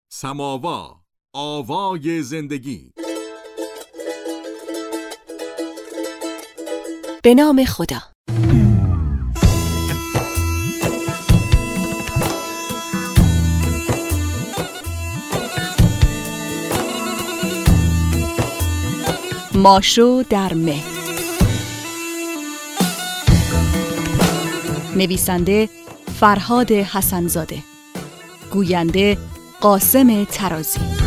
سماوا، آوای زندگی. به نام خدا. ماشو در مه. نویسنده فرهاد حسن‌زاده، گوینده قاسم ترازی.